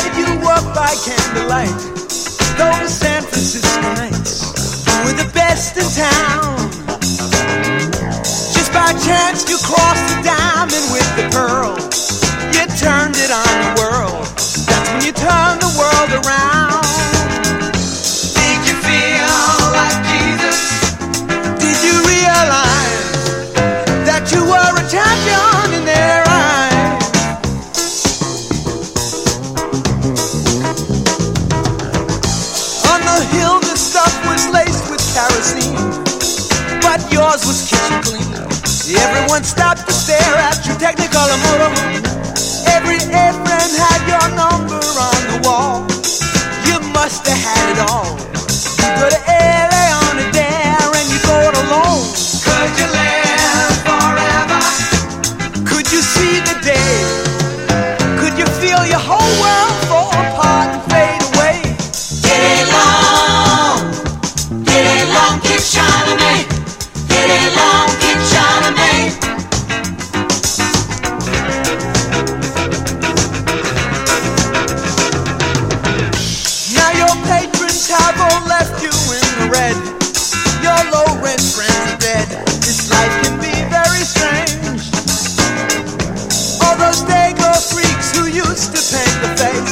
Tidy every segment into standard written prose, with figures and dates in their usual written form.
did you walk by candlelight? Those San Francisco nights were the best in town. Just by chance you crossed the diamond with the pearl. You turned it on the world. That's when you turned the world around. Did you feel like Jesus? Did you realize that you were a champion in their eyes? On the hill the stuff was laced with kerosene, but yours was kitchen clean. Everyone stopped to stare at your Technicolor motorhome. Every friend had your number on the wall. You must have had it all. You go to LA on a dare and you go it alone. Could you live forever? Could you see the day? Could you feel your whole world fall apart and fade away? Get it long, keep shining me. Get it long, keep shining me. Now your patrons have all left you in the red. Your low rent friends are dead. This life can be very strange. All those day-glow freaks who used to paint the face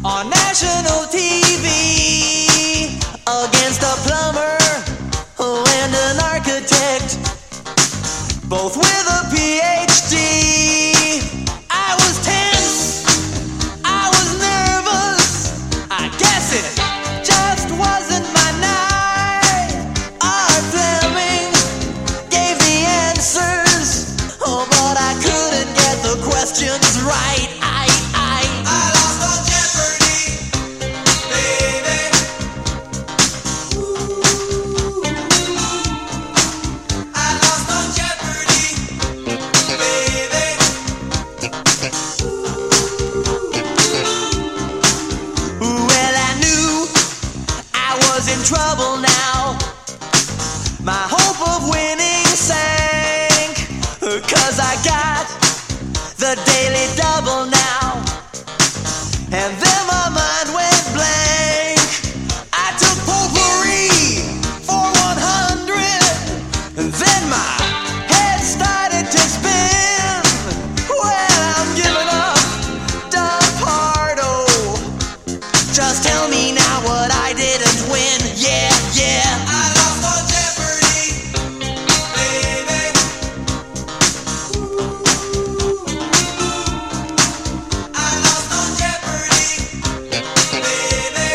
on national TV against a plumber and an architect, both with a PhD. I was tense, I was nervous, I guess it just wasn't my night. Art Fleming gave the answers, oh, but I couldn't get the questions right. I lost on Jeopardy, baby. Ooh. I lost on Jeopardy, baby. Ooh. Well, I knew I was in trouble now. My hope of winning sank, 'cause I got the Daily Double now. And then my mind went blank. I took potpourri for 100, and then my head started to spin. Well, I'm giving up, Don Pardo. Just tell me now what I didn't win. Yeah, yeah. I lost on Jeopardy, baby. I lost on Jeopardy, baby.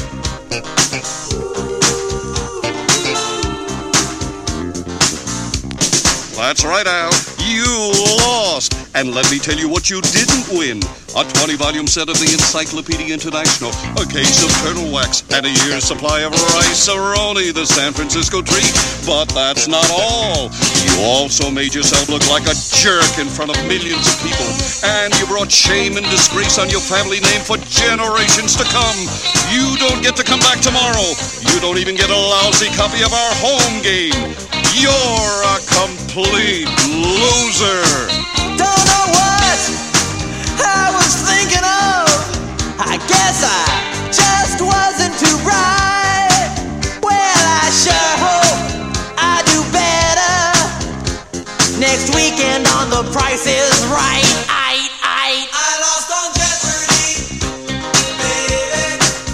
That's right, Al. You lost. And let me tell you what you didn't win. A 20-volume set of the Encyclopedia International, a case of turtle wax, and a year's supply of rice-a-roni, the San Francisco treat. But that's not all. You also made yourself look like a jerk in front of millions of people. And you brought shame and disgrace on your family name for generations to come. You don't get to come back tomorrow. You don't even get a lousy copy of our home game. You're a complete loser. Don't know what I was thinking of. I guess I just wasn't too bright. Well, I sure hope I do better next weekend on The Price is Right. I lost on Jeopardy, baby.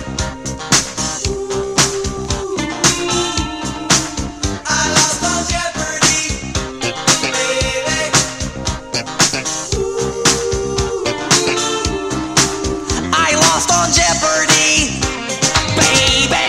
I lost on Jeopardy, baby. I lost on Jeopardy, baby.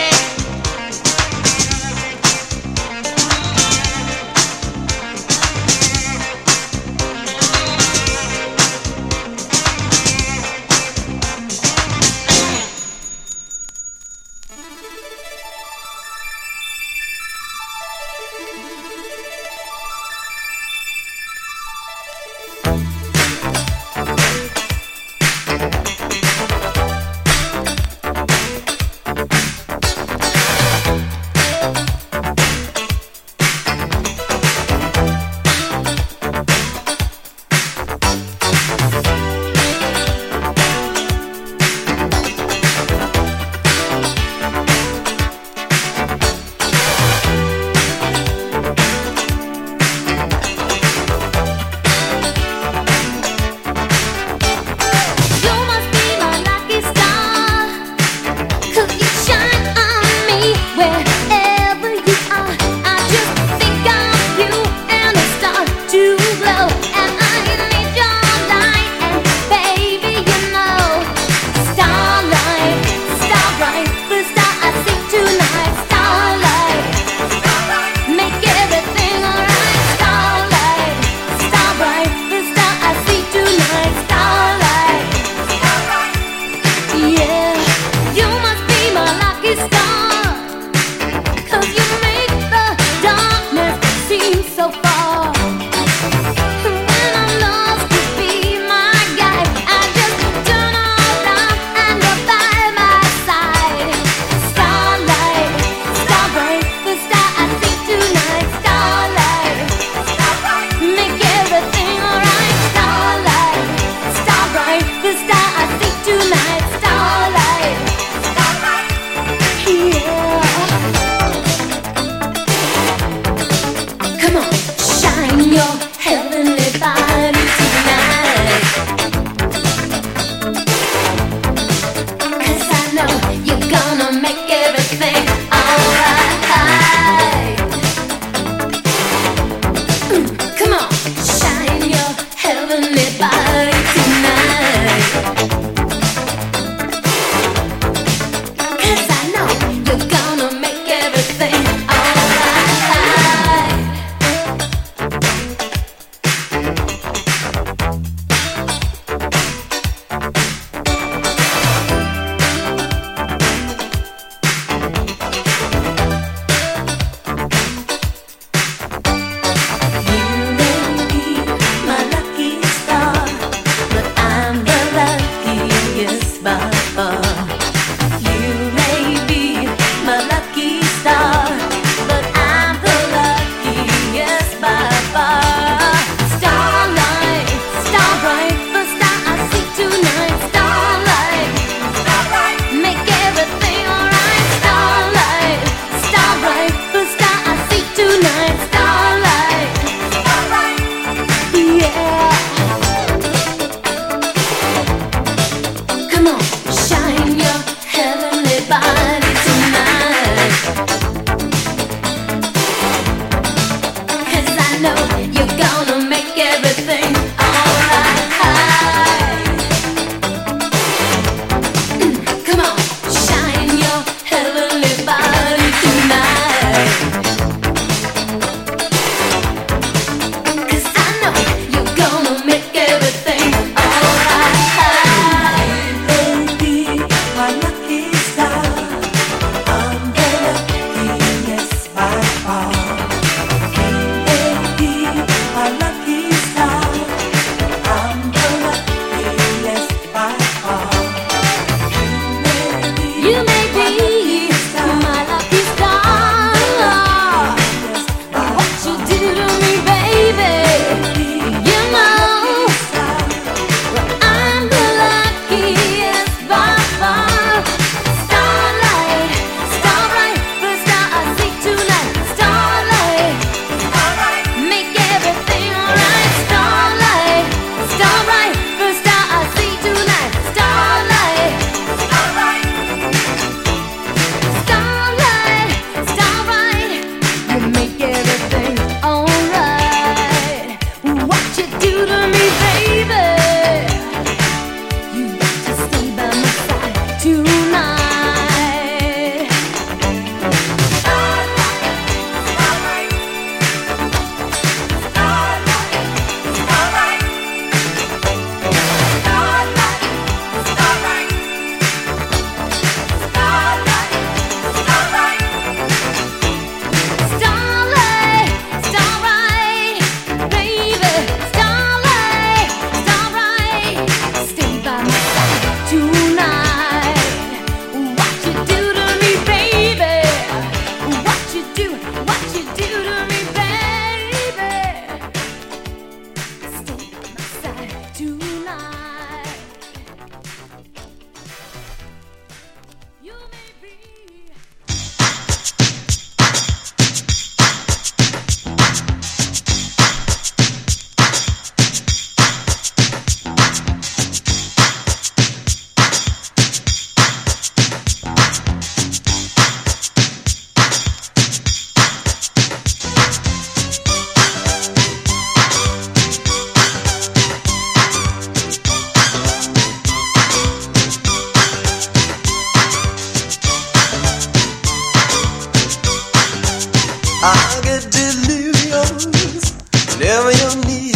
I get delirious whenever you're near.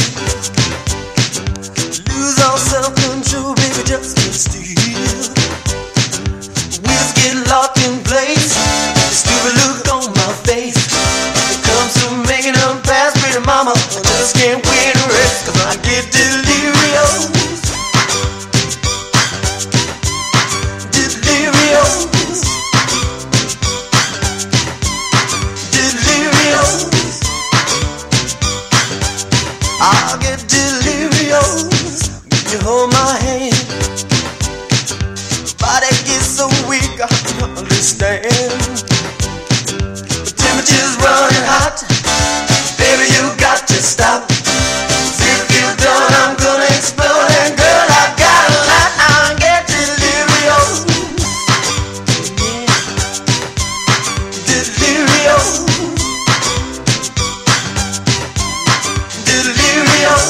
Lose all self-control, baby, just get still. Wheels get locked in place. The stupid look on my face. It comes to making them pass, pretty mama. I just can't win a race, 'cause I get delirious. Delirious. I get delirious when you hold my hand. Body gets so weak I can't understand. The temperature's running hot. Baby, you got to stop. If you're done, I'm gonna explode. And girl, I got a lot. I get delirious. Delirious. Delirious.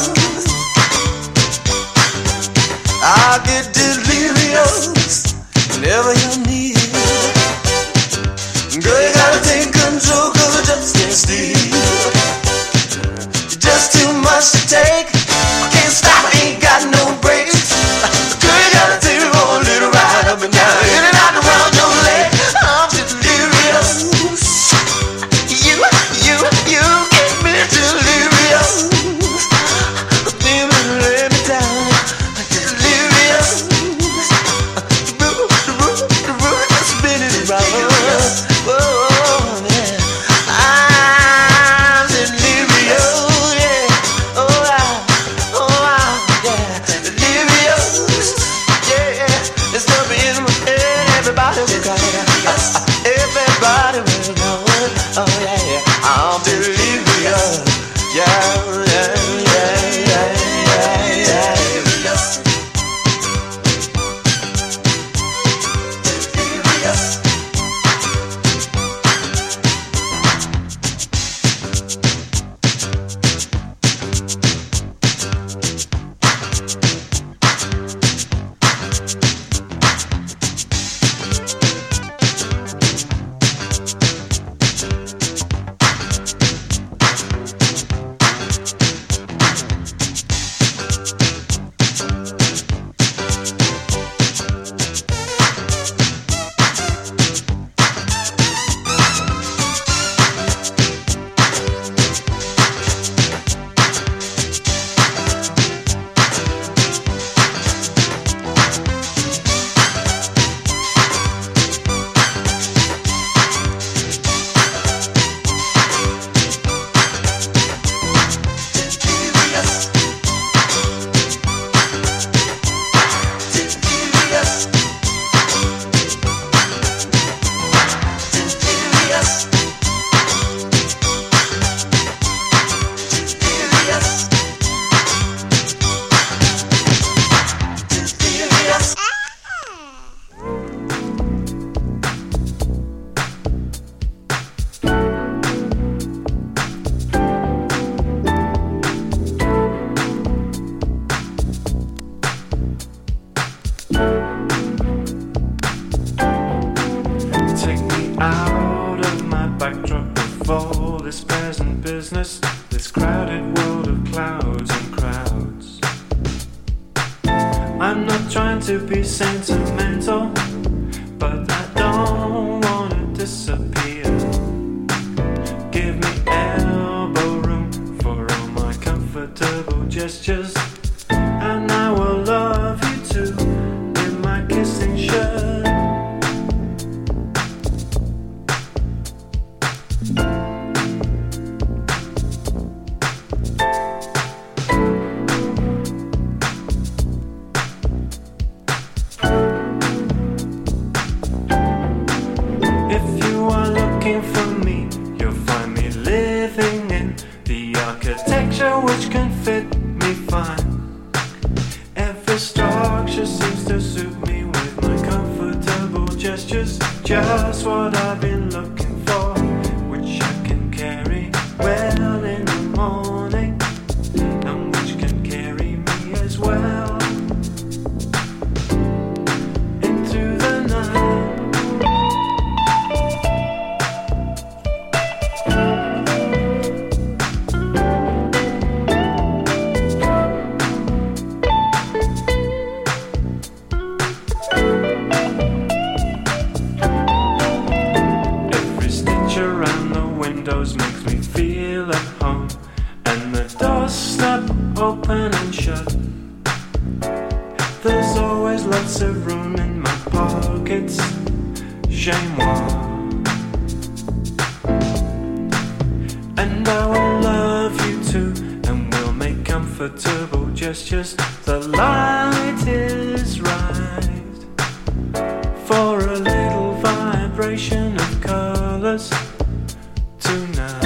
I get delirious whenever you're near. Girl, you gotta take control, 'cause I just can't steal. You're just too much to take. I can't stop, I ain't got no brakes. Girl, you gotta take a little ride up and down, in and out around your leg. I'm delirious. You get me delirious. Baby, let me down. Delirious. The root is spinning around. Whoa, yeah. Take me out of my backdrop of all this present business, this crowded world of clouds and crowds. I'm not trying to be sentimental, but I don't want to disappear. Give me elbow room for all my comfortable gestures, and I will love you too in my kissing shirt. Which can fit me fine. Every structure seems to suit me with my comfortable gestures. Just what I've been looking for, which I can carry well in the morning, and which can carry me as well into the night. Makes me feel at home, and the doors snap open and shut. There's always lots of room in my pockets, chez moi. And I will love you too, and we'll make comfortable gestures. The light is right for a little vibration of colors tonight.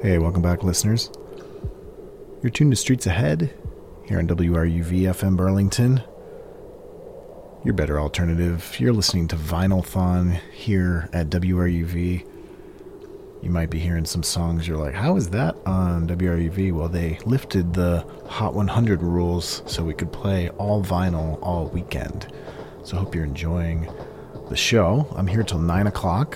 Hey, welcome back, listeners. You're tuned to Streets Ahead here on WRUV FM Burlington. Your better alternative. You're listening to Vinylthon here at WRUV. You might be hearing some songs. You're like, how is that on WRUV? Well, they lifted the Hot 100 rules so we could play all vinyl all weekend. So I hope you're enjoying the show. I'm here till 9 o'clock.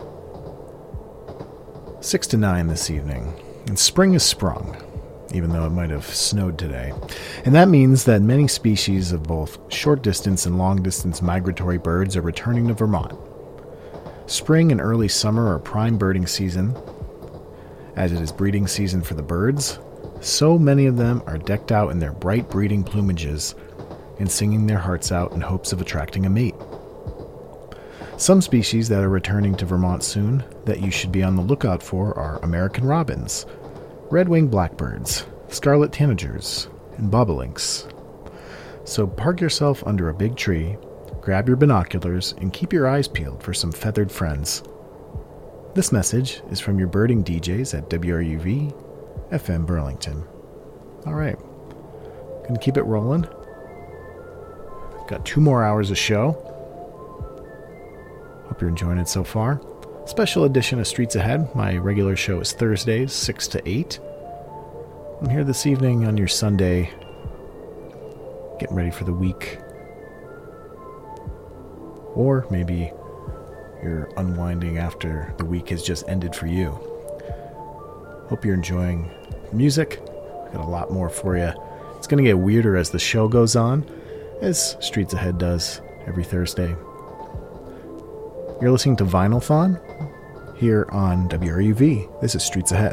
6 to 9 this evening. And spring is sprung, even though it might have snowed today. And that means that many species of both short-distance and long-distance migratory birds are returning to Vermont. Spring and early summer are prime birding season. As it is breeding season for the birds, so many of them are decked out in their bright breeding plumages and singing their hearts out in hopes of attracting a mate. Some species that are returning to Vermont soon that you should be on the lookout for are American robins, red-winged blackbirds, scarlet tanagers, and bobolinks. So park yourself under a big tree, grab your binoculars, and keep your eyes peeled for some feathered friends. This message is from your birding DJs at WRUV FM Burlington. All right, gonna keep it rolling. Got 2 more hours of show. Hope you're enjoying it so far. Special edition of Streets Ahead. My regular show is Thursdays, 6 to 8. I'm here this evening on your Sunday, getting ready for the week. Or maybe you're unwinding after the week has just ended for you. Hope you're enjoying music. Got a lot more for you. It's going to get weirder as the show goes on, as Streets Ahead does every Thursday. You're listening to Vinylthon here on WRUV. This is Streets Ahead.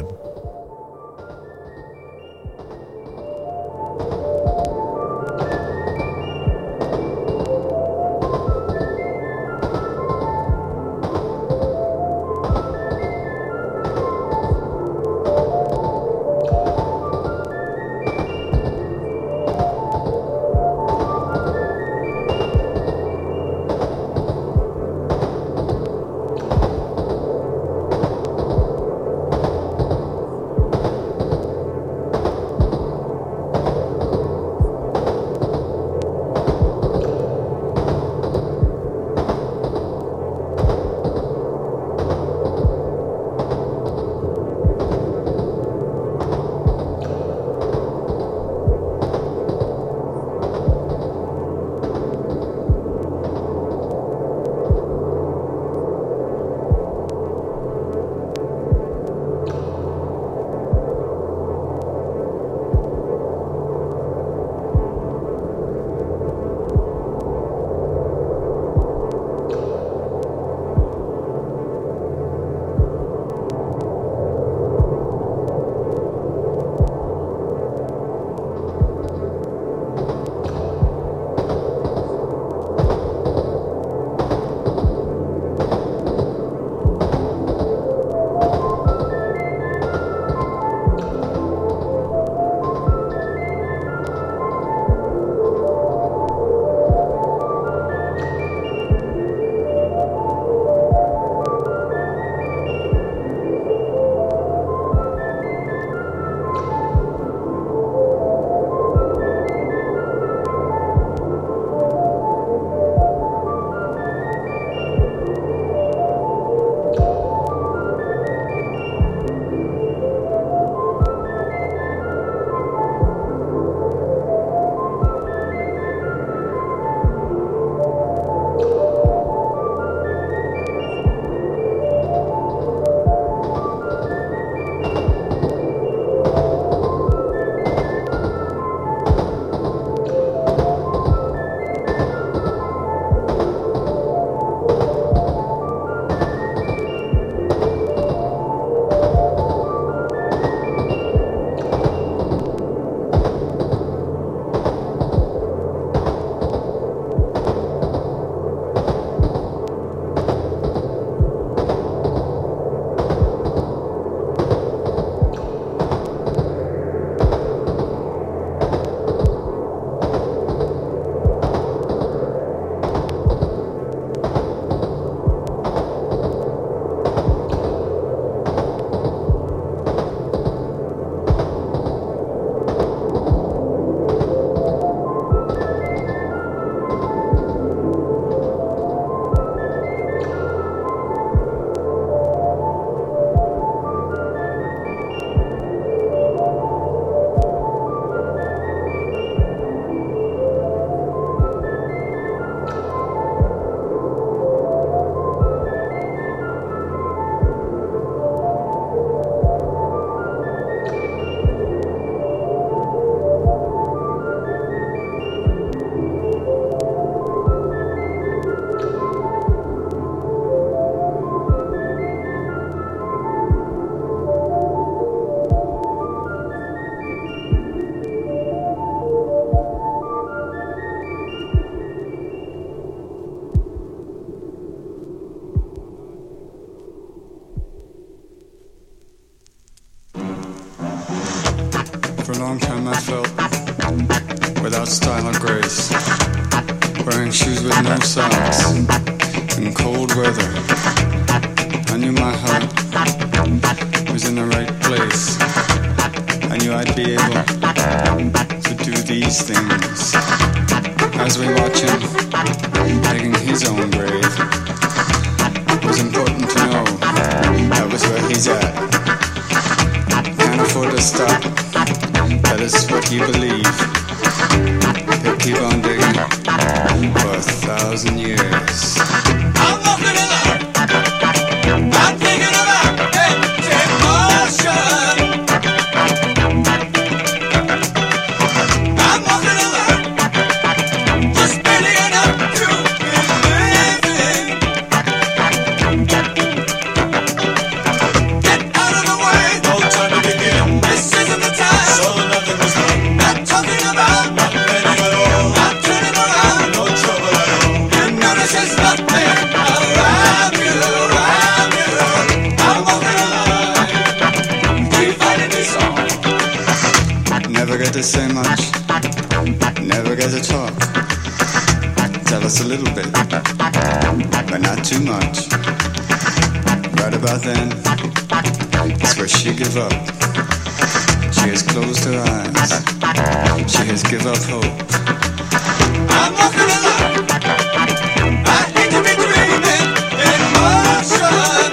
long time I felt without style or grace, wearing shoes with no socks in cold weather. I knew my heart was in the right place. I knew I'd be able to do these things. As we watch him digging his own grave, it was important to know that was where he's at. Can't afford to stop, that is what he believed. He'll keep on digging for 1,000 years. I'm walking along, I'm thinking about emotion. I'm walking along, just barely enough to be living. Get out of the way, no time to begin. This isn't the time, so nothing was done. Not talking about, not planning at all. Not turning around, no trouble at all. You notice there's nothing around you, around you. I'm walking along, keep fighting this song. Never get to say much, never get to talk. Tell us a little bit, but not too much. Right about then, it's where she give up. She has closed her eyes, she has give up hope. I'm walking along, I hate to be dreaming in motion.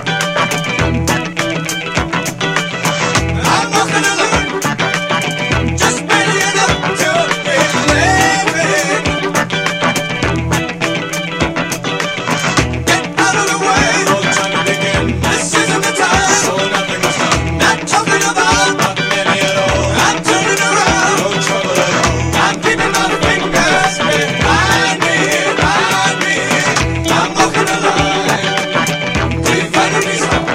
I'm walking along, just barely enough to be living. Get out of the way, no time to begin. This isn't the time, so nothing was done. Not talking about, not many at all. I'm turning around, no trouble at all. I'm keeping my fingers behind me, behind me. I'm walking along, keep fighting these songs.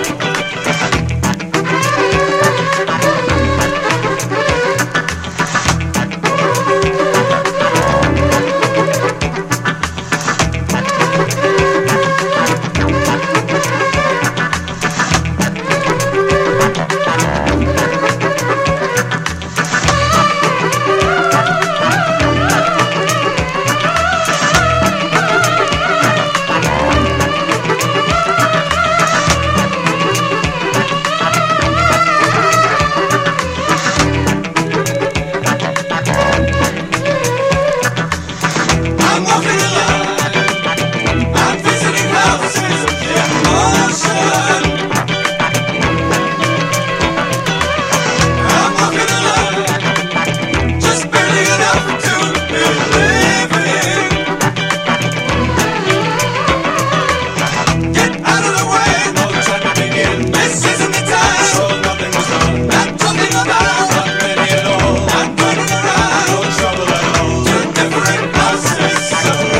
I'm walking along, I'm visiting houses in motion. I'm walking along, just barely enough to be living. Get out of the way, no time to begin. This isn't the time, so nothing was done. Not talking about, not many at all. I'm turning around, no trouble at all. Two different houses.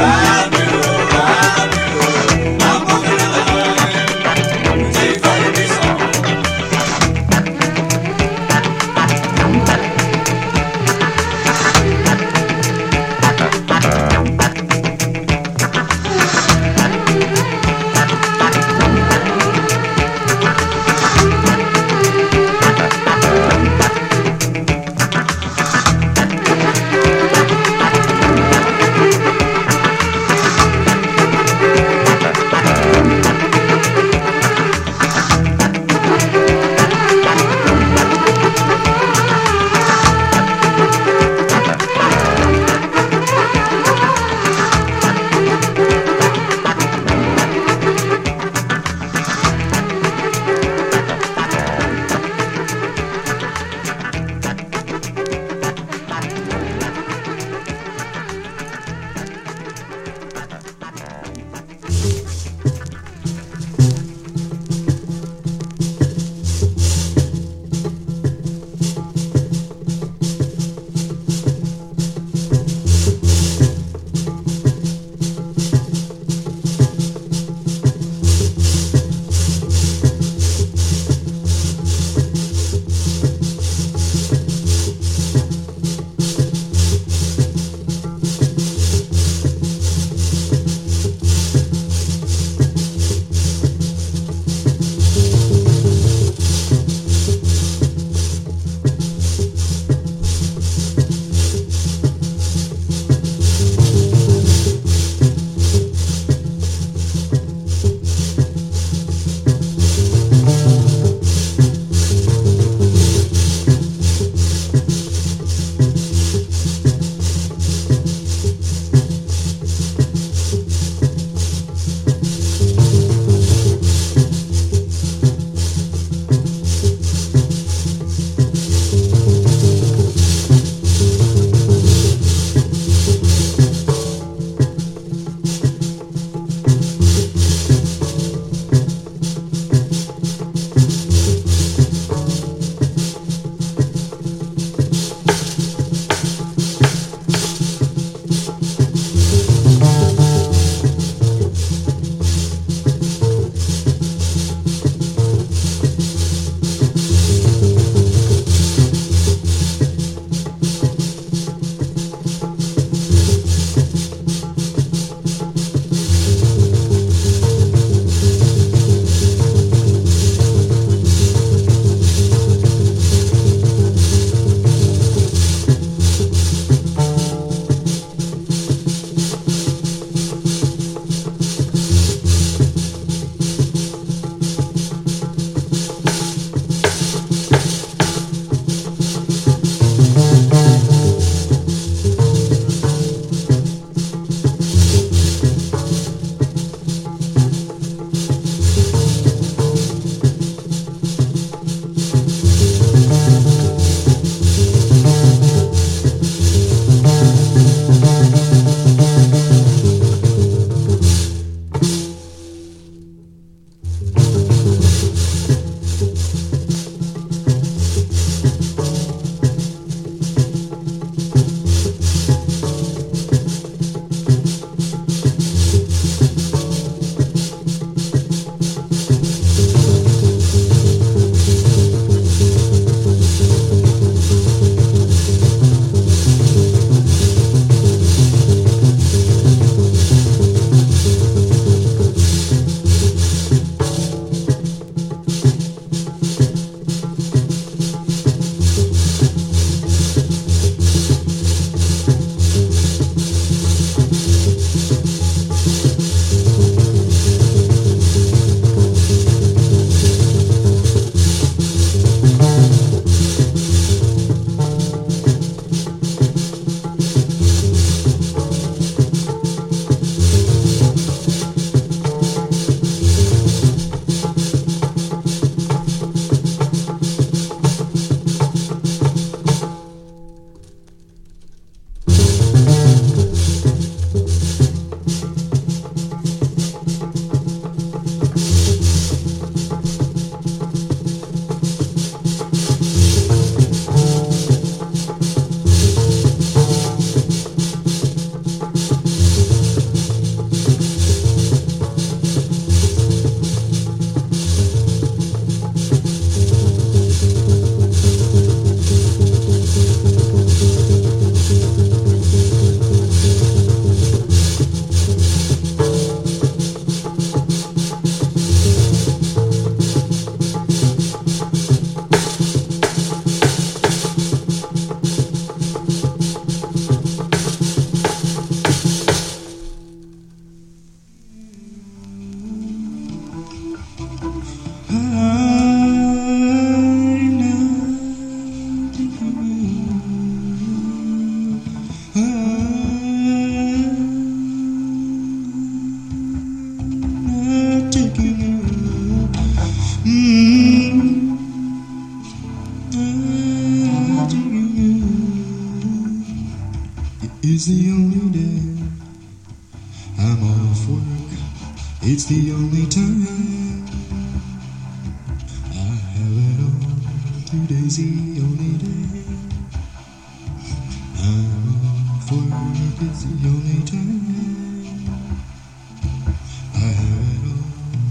off work, it's the only time I have it all. Today's the only day I'm off work, it's the only time I have it all.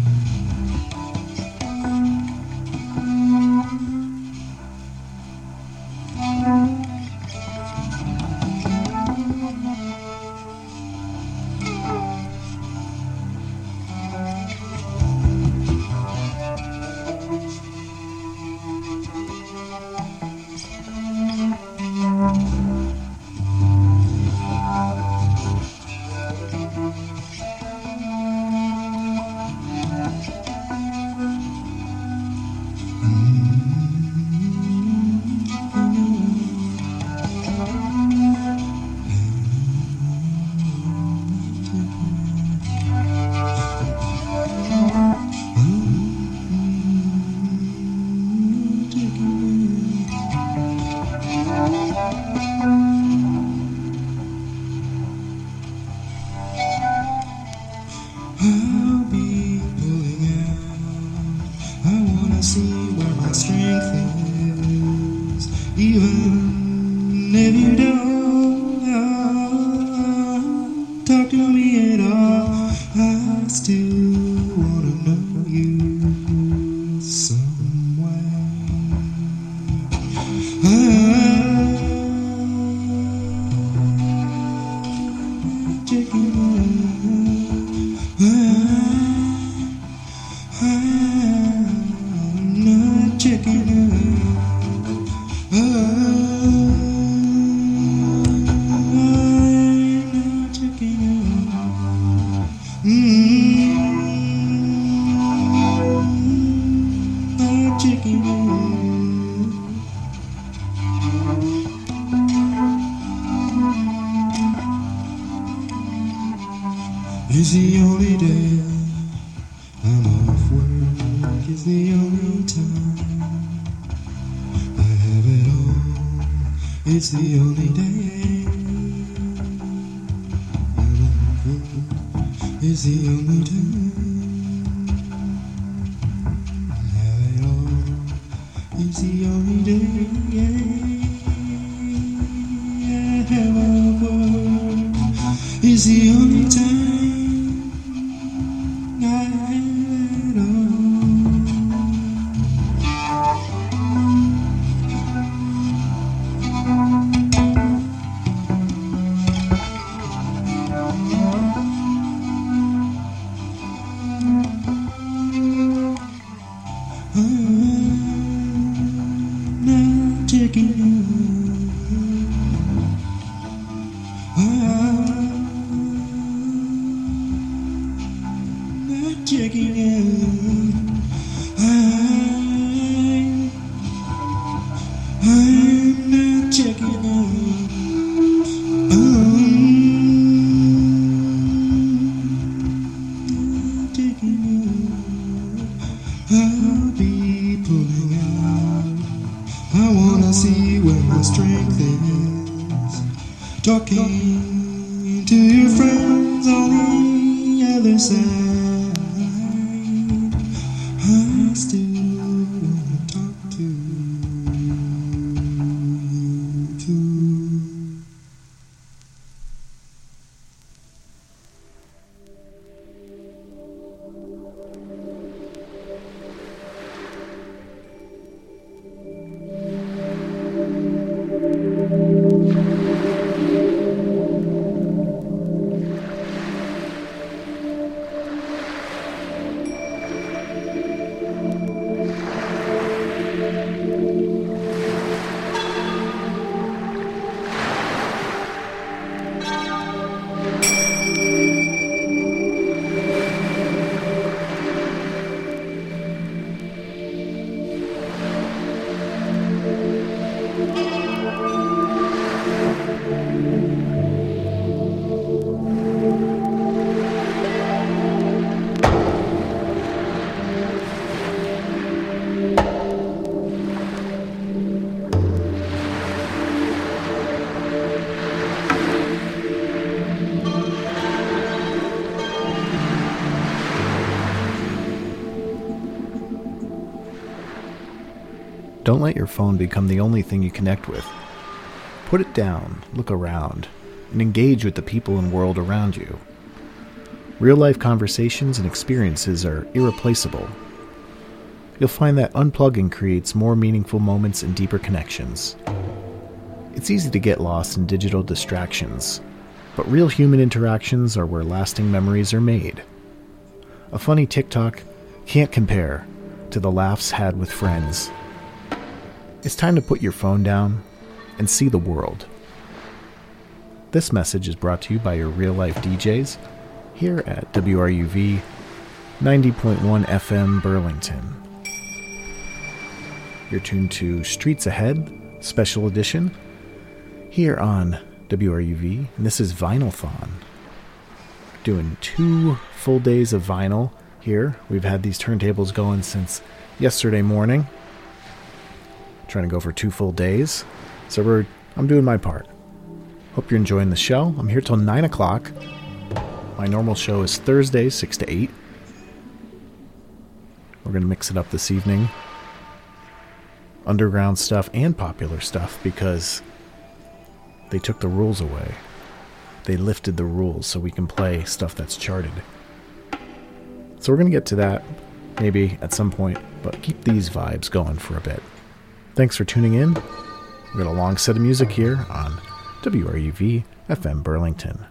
I'll be pulling out. I wanna see where my strength is. Even if you don't talk to me at all, I still wanna know you some way. I'm checking out. I'm not checking out. I'm not checking out. Not checking out. It's the only day I'm off work, it's the only time I have it all, it's the only day I'm off work, it's the only time I have it all, it's the only day I have off work, it's the only time I have it all. I'm not checking out. I'm not checking out. I'm not checking out. Not checking out. I'll be pulling out. I wanna see where my strength is. Talking to your friends on the other side. I still wanna talk to you too. Don't let your phone become the only thing you connect with. Put it down, look around, and engage with the people and world around you. Real-life conversations and experiences are irreplaceable. You'll find that unplugging creates more meaningful moments and deeper connections. It's easy to get lost in digital distractions, but real human interactions are where lasting memories are made. A funny TikTok can't compare to the laughs had with friends. It's time to put your phone down and see the world. This message is brought to you by your real-life DJs here at WRUV 90.1 FM Burlington. You're tuned to Streets Ahead, Special Edition, here on WRUV, and this is Vinyl-thon. Doing 2 full days of vinyl here. We've had these turntables going since yesterday morning. Trying to go for 2 full days. So I'm doing my part. Hope you're enjoying the show. I'm here till 9 o'clock. My normal show is Thursday, 6 to 8. We're going to mix it up this evening. Underground stuff and popular stuff because they took the rules away. They lifted the rules so we can play stuff that's charted. So we're going to get to that maybe at some point, but keep these vibes going for a bit. Thanks for tuning in. We've got a long set of music here on WRUV FM Burlington.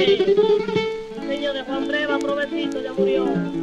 Niño de Juan Breva, provecito, ya murió.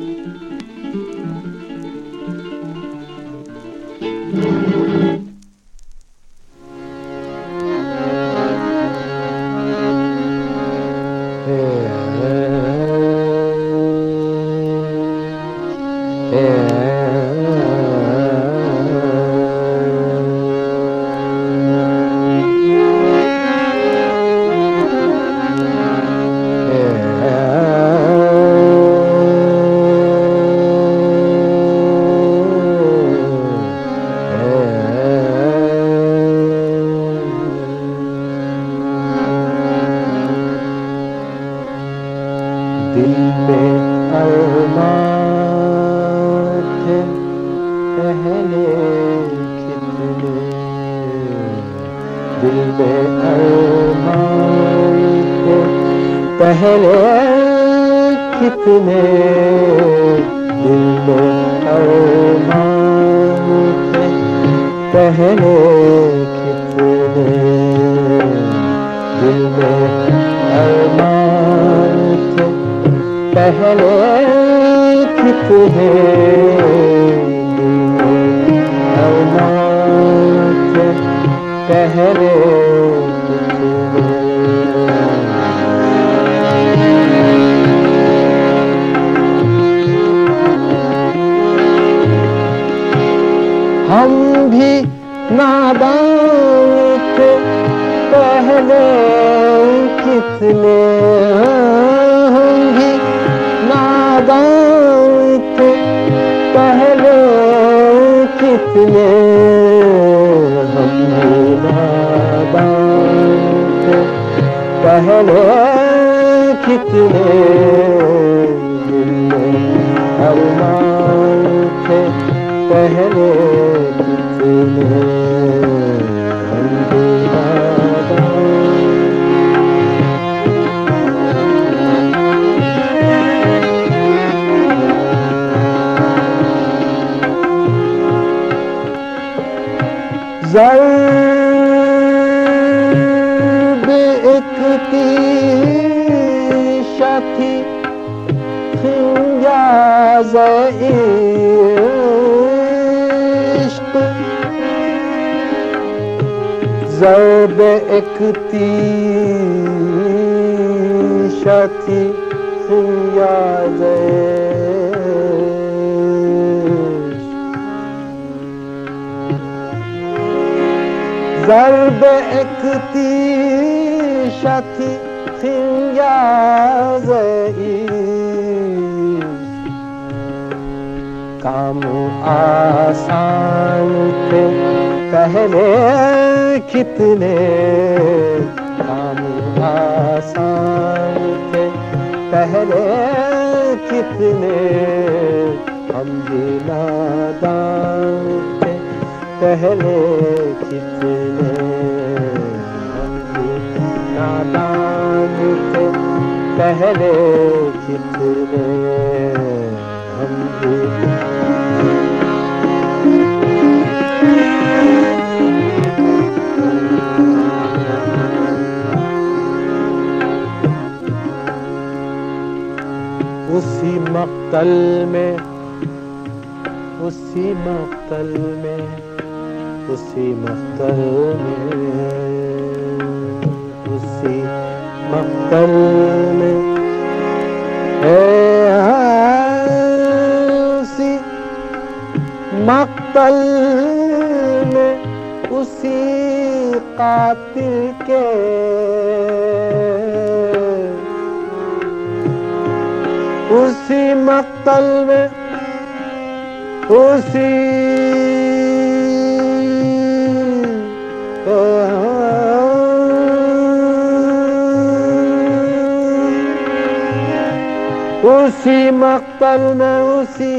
اسی مقتل میں اسی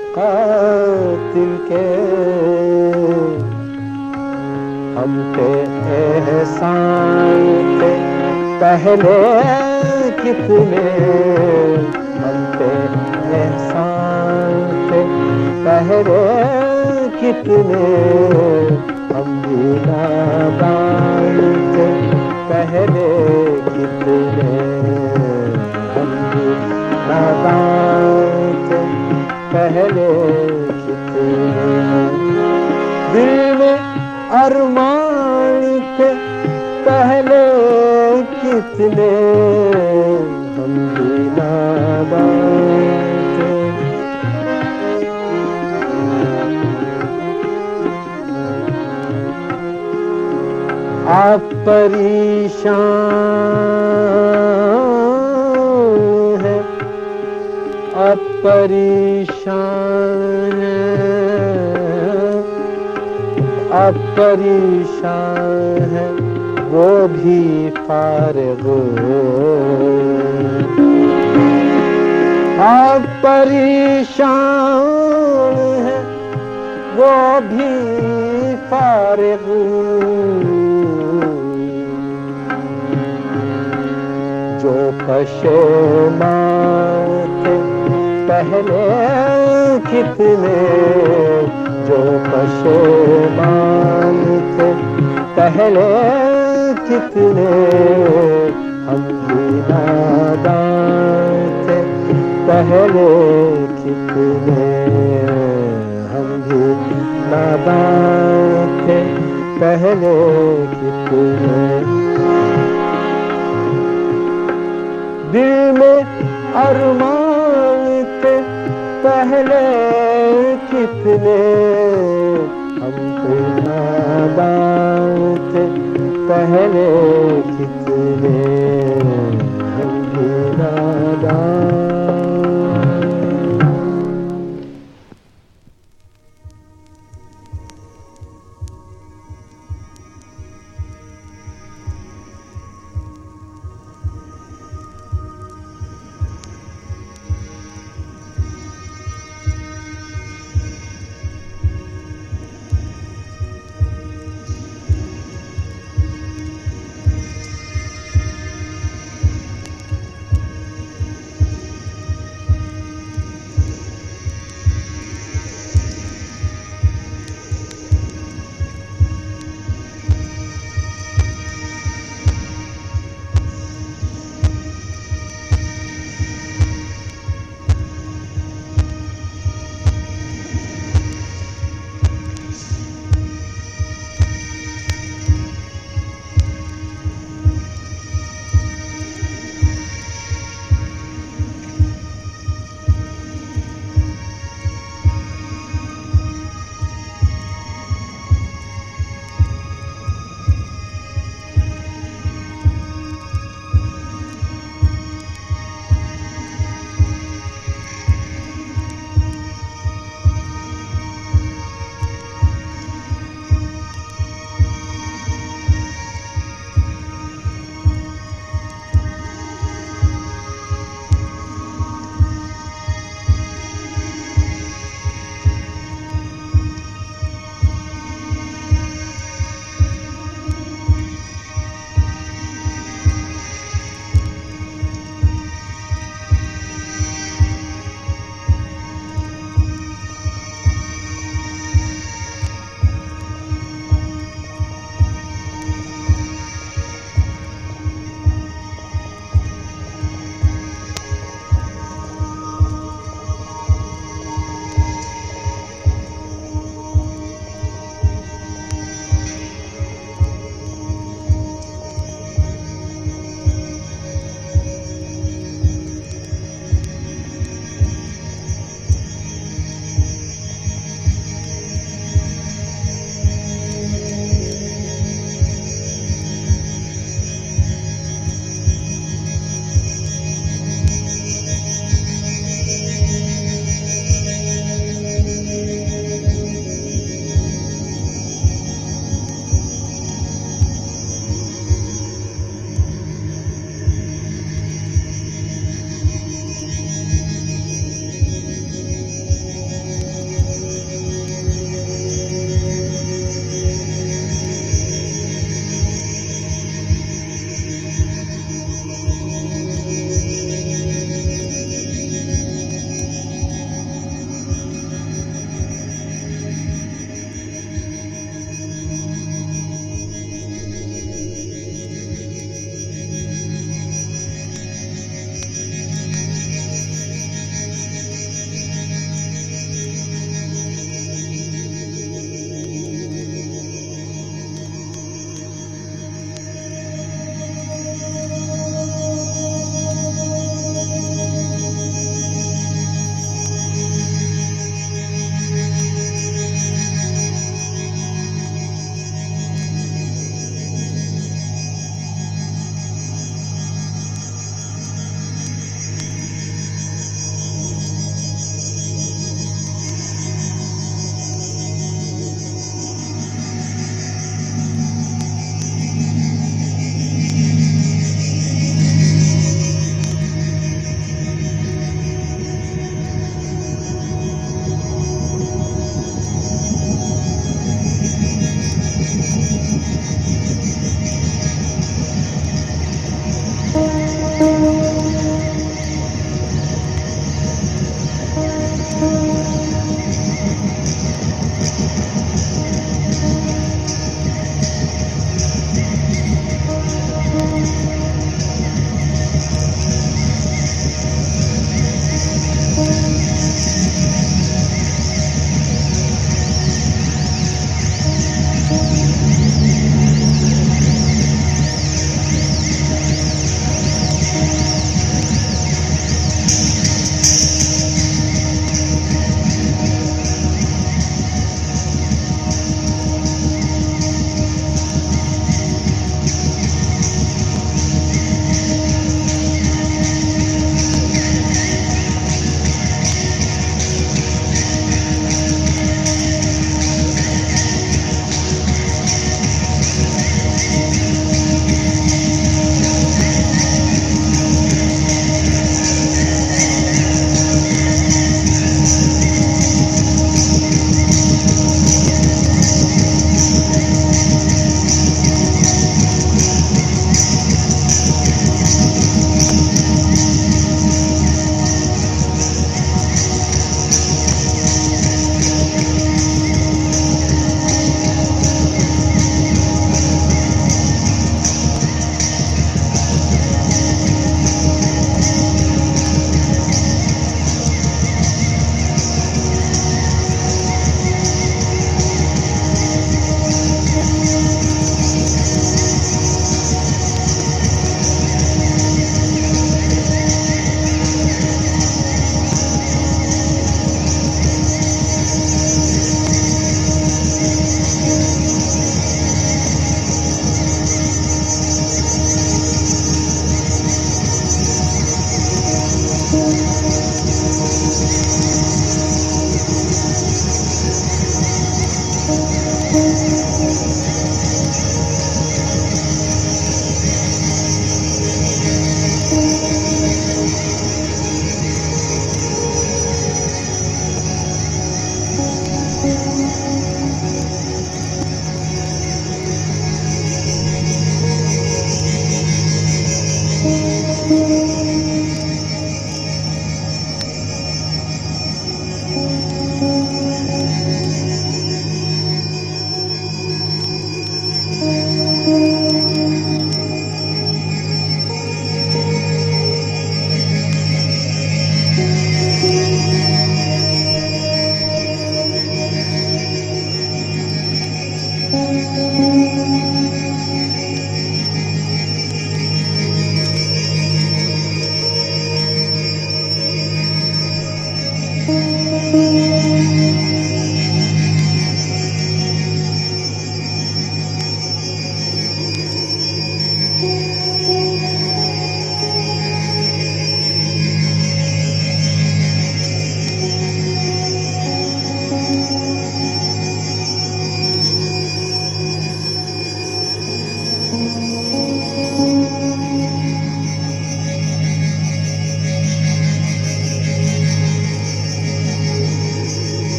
قاتل کے ہم پہ احسان تھے پہلے کتنے ہم پہ احسان تھے پہلے کتنے ہم بھی نادان تھے پہلے کتنے پریشان ہے اب پریشان ہے اب پریشان ہے وہ بھی فارغ اب پریشان ہے وہ بھی فارغ جو پشیمان تھے پہلے کتنے جو پشیمان تھے پہلے کتنے ہم بھی نادان تھے پہلے کتنے ہم بھی نادان تھے پہلے کتنے دل میں ارمان تھے پہلے کتنے ہم پہ نادان تھے پہلے کتنے ہم بھی نادان